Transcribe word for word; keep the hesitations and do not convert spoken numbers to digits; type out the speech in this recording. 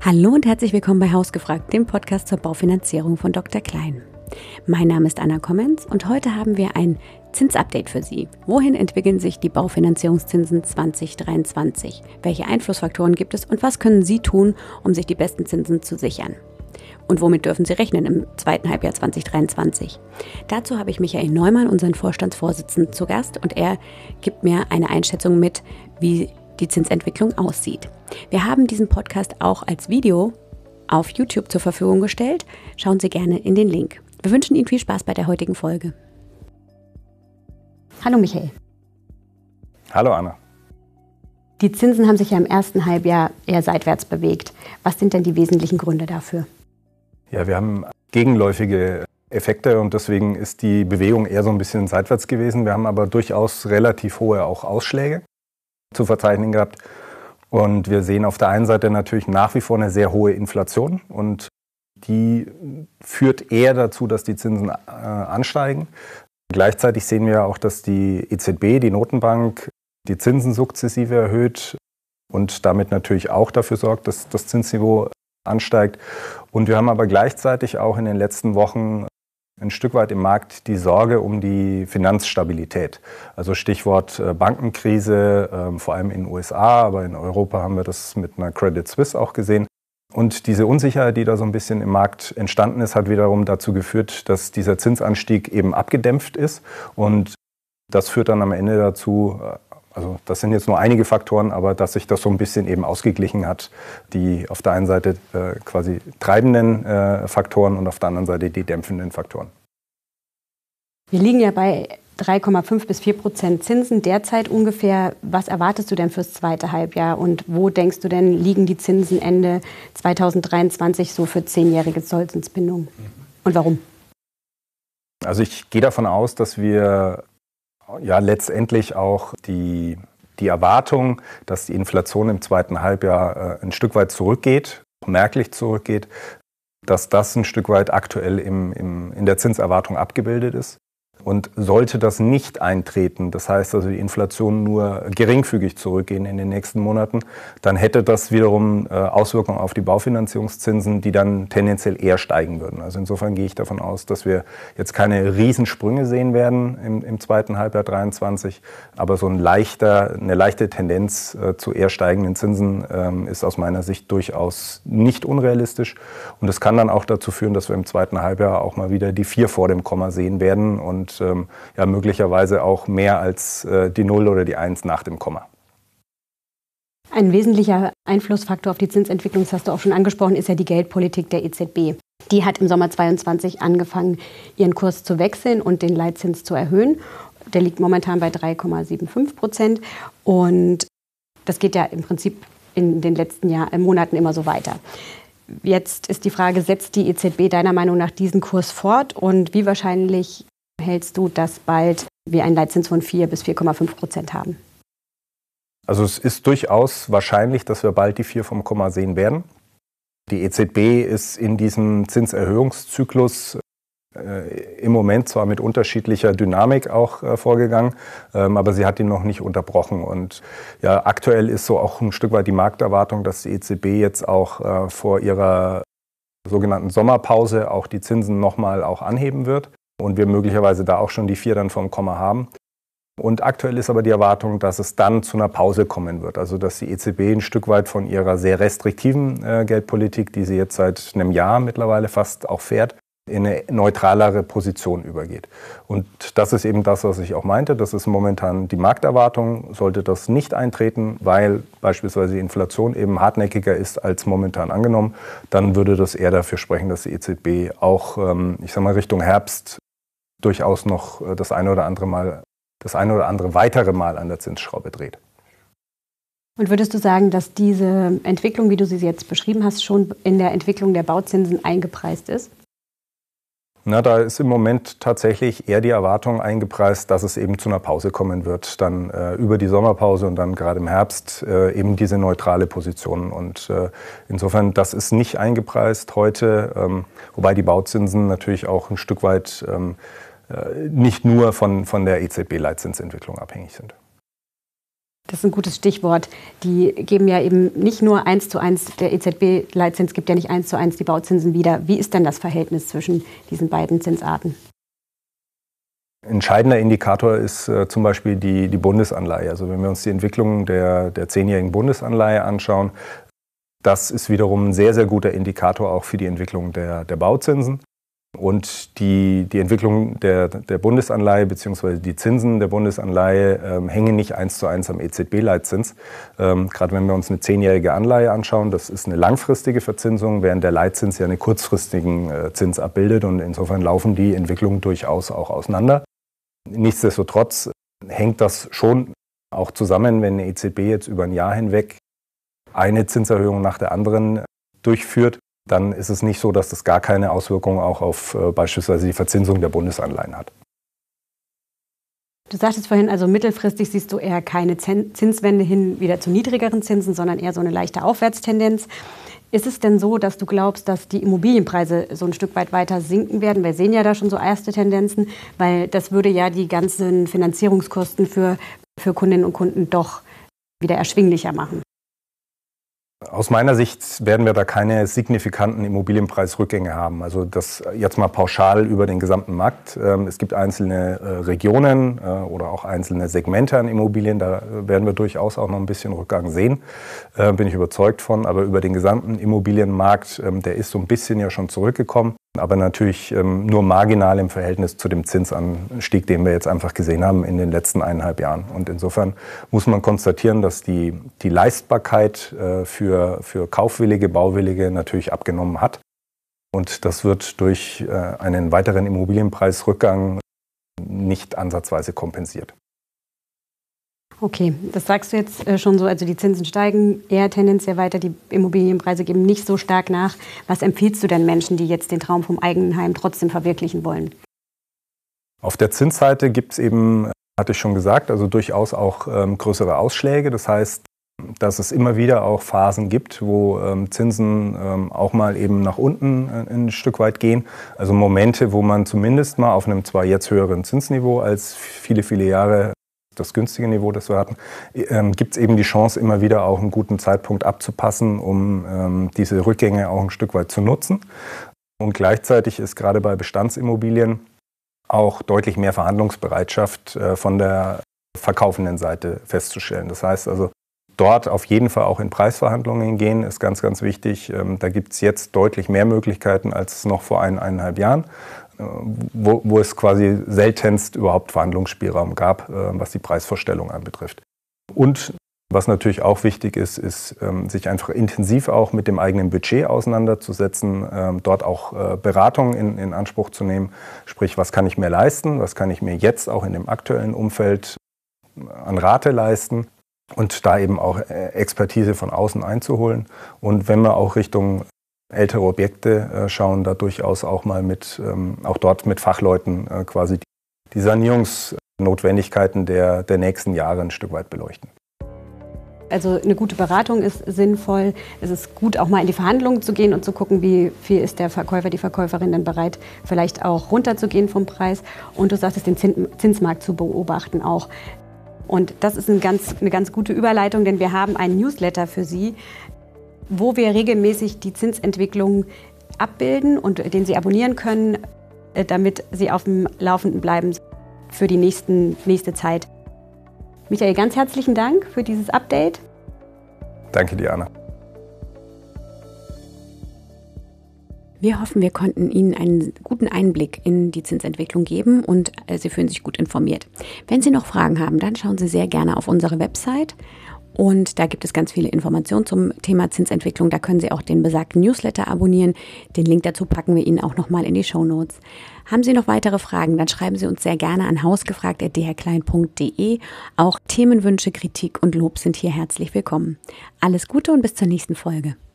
Hallo und herzlich willkommen bei Hausgefragt, dem Podcast zur Baufinanzierung von Doktor Klein. Mein Name ist Anna Kommenz und heute haben wir ein Zinsupdate für Sie. Wohin entwickeln sich die Baufinanzierungszinsen zwanzig dreiundzwanzig? Welche Einflussfaktoren gibt es und was können Sie tun, um sich die besten Zinsen zu sichern? Und womit dürfen Sie rechnen im zweiten Halbjahr zwanzig dreiundzwanzig? Dazu habe ich Michael Neumann, unseren Vorstandsvorsitzenden, zu Gast und er gibt mir eine Einschätzung mit, wie die Zinsentwicklung aussieht. Wir haben diesen Podcast auch als Video auf YouTube zur Verfügung gestellt. Schauen Sie gerne in den Link. Wir wünschen Ihnen viel Spaß bei der heutigen Folge. Hallo Michael. Hallo Anna. Die Zinsen haben sich ja im ersten Halbjahr eher seitwärts bewegt. Was sind denn die wesentlichen Gründe dafür? Ja, wir haben gegenläufige Effekte und deswegen ist die Bewegung eher so ein bisschen seitwärts gewesen. Wir haben aber durchaus relativ hohe auch Ausschläge zu verzeichnen gehabt. Und wir sehen auf der einen Seite natürlich nach wie vor eine sehr hohe Inflation und die führt eher dazu, dass die Zinsen äh, ansteigen. Gleichzeitig sehen wir auch, dass die E Z B, die Notenbank, die Zinsen sukzessive erhöht und damit natürlich auch dafür sorgt, dass das Zinsniveau ansteigt. Und wir haben aber gleichzeitig auch in den letzten Wochen ein Stück weit im Markt die Sorge um die Finanzstabilität. Also Stichwort Bankenkrise, vor allem in den U S A, aber in Europa haben wir das mit einer Credit Suisse auch gesehen. Und diese Unsicherheit, die da so ein bisschen im Markt entstanden ist, hat wiederum dazu geführt, dass dieser Zinsanstieg eben abgedämpft ist. Und das führt dann am Ende dazu, also das sind jetzt nur einige Faktoren, aber dass sich das so ein bisschen eben ausgeglichen hat, die auf der einen Seite äh, quasi treibenden äh, Faktoren und auf der anderen Seite die dämpfenden Faktoren. Wir liegen ja bei drei Komma fünf bis vier Prozent Zinsen derzeit ungefähr. Was erwartest du denn fürs zweite Halbjahr und wo denkst du denn, liegen die Zinsen Ende zwanzig dreiundzwanzig so für zehnjährige Sollzinsbindung? Und warum? Also ich gehe davon aus, dass wir ja letztendlich auch die, die Erwartung, dass die Inflation im zweiten Halbjahr äh, ein Stück weit zurückgeht, merklich zurückgeht, dass das ein Stück weit aktuell im, im, in der Zinserwartung abgebildet ist. Und sollte das nicht eintreten, das heißt also die Inflation nur geringfügig zurückgehen in den nächsten Monaten, dann hätte das wiederum äh, Auswirkungen auf die Baufinanzierungszinsen, die dann tendenziell eher steigen würden. Also insofern gehe ich davon aus, dass wir jetzt keine Riesensprünge sehen werden im, im zweiten Halbjahr dreiundzwanzig, aber so ein leichter, eine leichte Tendenz äh, zu eher steigenden Zinsen ähm, ist aus meiner Sicht durchaus nicht unrealistisch. Und das kann dann auch dazu führen, dass wir im zweiten Halbjahr auch mal wieder die vier vor dem Komma sehen werden und Und ähm, ja, möglicherweise auch mehr als äh, die Null oder die Eins nach dem Komma. Ein wesentlicher Einflussfaktor auf die Zinsentwicklung, das hast du auch schon angesprochen, ist ja die Geldpolitik der E Z B. Die hat im Sommer zweiundzwanzig angefangen, ihren Kurs zu wechseln und den Leitzins zu erhöhen. Der liegt momentan bei drei Komma fünfundsiebzig Prozent und das geht ja im Prinzip in den letzten Jahr, äh, Monaten immer so weiter. Jetzt ist die Frage, setzt die E Z B deiner Meinung nach diesen Kurs fort und wie wahrscheinlich hältst du, dass bald wir einen Leitzins von vier bis vier Komma fünf Prozent haben? Also es ist durchaus wahrscheinlich, dass wir bald die vier vom Komma sehen werden. Die E Z B ist in diesem Zinserhöhungszyklus äh, im Moment zwar mit unterschiedlicher Dynamik auch äh, vorgegangen, ähm, aber sie hat ihn noch nicht unterbrochen. Und ja, aktuell ist so auch ein Stück weit die Markterwartung, dass die E Z B jetzt auch äh, vor ihrer sogenannten Sommerpause auch die Zinsen nochmal auch anheben wird. Und wir möglicherweise da auch schon die vier dann vom Komma haben. Und aktuell ist aber die Erwartung, dass es dann zu einer Pause kommen wird. Also dass die E Z B ein Stück weit von ihrer sehr restriktiven äh, Geldpolitik, die sie jetzt seit einem Jahr mittlerweile fast auch fährt, in eine neutralere Position übergeht. Und das ist eben das, was ich auch meinte. Das ist momentan die Markterwartung. Sollte das nicht eintreten, weil beispielsweise die Inflation eben hartnäckiger ist als momentan angenommen, dann würde das eher dafür sprechen, dass die E Z B auch, ähm, ich sag mal, Richtung Herbst durchaus noch das eine oder andere Mal, das eine oder andere weitere Mal an der Zinsschraube dreht. Und würdest du sagen, dass diese Entwicklung, wie du sie jetzt beschrieben hast, schon in der Entwicklung der Bauzinsen eingepreist ist? Na, da ist im Moment tatsächlich eher die Erwartung eingepreist, dass es eben zu einer Pause kommen wird, dann äh, über die Sommerpause und dann gerade im Herbst äh, eben diese neutrale Position. Und äh, insofern, das ist nicht eingepreist heute, ähm, wobei die Bauzinsen natürlich auch ein Stück weit ähm, nicht nur von, von der E Z B-Leitzinsentwicklung abhängig sind. Das ist ein gutes Stichwort. Die geben ja eben nicht nur eins zu eins, der E Z B-Leitzins gibt ja nicht eins zu eins die Bauzinsen wieder. Wie ist denn das Verhältnis zwischen diesen beiden Zinsarten? Entscheidender Indikator ist äh, zum Beispiel die, die Bundesanleihe. Also wenn wir uns die Entwicklung der, der zehnjährigen Bundesanleihe anschauen, das ist wiederum ein sehr, sehr guter Indikator auch für die Entwicklung der, der Bauzinsen. Und die, die Entwicklung der, der Bundesanleihe bzw. die Zinsen der Bundesanleihe ähm, hängen nicht eins zu eins am E Z B-Leitzins. Ähm, gerade wenn wir uns eine zehnjährige Anleihe anschauen, das ist eine langfristige Verzinsung, während der Leitzins ja einen kurzfristigen äh, Zins abbildet. Und insofern laufen die Entwicklungen durchaus auch auseinander. Nichtsdestotrotz hängt das schon auch zusammen, wenn eine E Z B jetzt über ein Jahr hinweg eine Zinserhöhung nach der anderen durchführt, dann ist es nicht so, dass das gar keine Auswirkungen auch auf äh, beispielsweise die Verzinsung der Bundesanleihen hat. Du sagtest vorhin, also mittelfristig siehst du eher keine Zinswende hin wieder zu niedrigeren Zinsen, sondern eher so eine leichte Aufwärtstendenz. Ist es denn so, dass du glaubst, dass die Immobilienpreise so ein Stück weit weiter sinken werden? Wir sehen ja da schon so erste Tendenzen, weil das würde ja die ganzen Finanzierungskosten für, für Kundinnen und Kunden doch wieder erschwinglicher machen. Aus meiner Sicht werden wir da keine signifikanten Immobilienpreisrückgänge haben. Also das jetzt mal pauschal über den gesamten Markt. Es gibt einzelne Regionen oder auch einzelne Segmente an Immobilien, da werden wir durchaus auch noch ein bisschen Rückgang sehen, bin ich überzeugt von. Aber über den gesamten Immobilienmarkt, der ist so ein bisschen ja schon zurückgekommen, aber natürlich nur marginal im Verhältnis zu dem Zinsanstieg, den wir jetzt einfach gesehen haben in den letzten eineinhalb Jahren. Und insofern muss man konstatieren, dass die, die Leistbarkeit für Für, für kaufwillige, bauwillige natürlich abgenommen hat. Und das wird durch äh, einen weiteren Immobilienpreisrückgang nicht ansatzweise kompensiert. Okay, das sagst du jetzt äh, schon so, also die Zinsen steigen eher tendenziell weiter, die Immobilienpreise geben nicht so stark nach. Was empfiehlst du denn Menschen, die jetzt den Traum vom eigenen Heim trotzdem verwirklichen wollen? Auf der Zinsseite gibt es eben, hatte ich schon gesagt, also durchaus auch ähm, größere Ausschläge. Das heißt, dass es immer wieder auch Phasen gibt, wo ähm, Zinsen ähm, auch mal eben nach unten äh, ein Stück weit gehen. Also Momente, wo man zumindest mal auf einem zwar jetzt höheren Zinsniveau als viele, viele Jahre das günstige Niveau, das wir hatten, ähm, gibt es eben die Chance, immer wieder auch einen guten Zeitpunkt abzupassen, um ähm, diese Rückgänge auch ein Stück weit zu nutzen. Und gleichzeitig ist gerade bei Bestandsimmobilien auch deutlich mehr Verhandlungsbereitschaft äh, von der verkaufenden Seite festzustellen. Das heißt also, dort auf jeden Fall auch in Preisverhandlungen gehen, ist ganz, ganz wichtig. Da gibt es jetzt deutlich mehr Möglichkeiten als noch vor ein, eineinhalb Jahren, wo, wo es quasi seltenst überhaupt Verhandlungsspielraum gab, was die Preisvorstellung anbetrifft. Und was natürlich auch wichtig ist, ist, sich einfach intensiv auch mit dem eigenen Budget auseinanderzusetzen, dort auch Beratung in, in Anspruch zu nehmen. Sprich, was kann ich mir leisten, was kann ich mir jetzt auch in dem aktuellen Umfeld an Rate leisten? Und da eben auch Expertise von außen einzuholen. Und wenn wir auch Richtung ältere Objekte schauen, da durchaus auch mal mit, auch dort mit Fachleuten quasi die Sanierungsnotwendigkeiten der, der nächsten Jahre ein Stück weit beleuchten. Also eine gute Beratung ist sinnvoll. Es ist gut, auch mal in die Verhandlungen zu gehen und zu gucken, wie viel ist der Verkäufer, die Verkäuferin denn bereit, vielleicht auch runterzugehen vom Preis. Und du sagtest, den Zinsmarkt zu beobachten auch. Und das ist ein ganz, eine ganz gute Überleitung, denn wir haben einen Newsletter für Sie, wo wir regelmäßig die Zinsentwicklung abbilden und den Sie abonnieren können, damit Sie auf dem Laufenden bleiben für die nächsten, nächste Zeit. Michael, ganz herzlichen Dank für dieses Update. Danke dir, Anna. Wir hoffen, wir konnten Ihnen einen guten Einblick in die Zinsentwicklung geben und Sie fühlen sich gut informiert. Wenn Sie noch Fragen haben, dann schauen Sie sehr gerne auf unsere Website und da gibt es ganz viele Informationen zum Thema Zinsentwicklung. Da können Sie auch den besagten Newsletter abonnieren. Den Link dazu packen wir Ihnen auch nochmal in die Shownotes. Haben Sie noch weitere Fragen, dann schreiben Sie uns sehr gerne an hausgefragt at d h klein punkt d e. Auch Themenwünsche, Kritik und Lob sind hier herzlich willkommen. Alles Gute und bis zur nächsten Folge.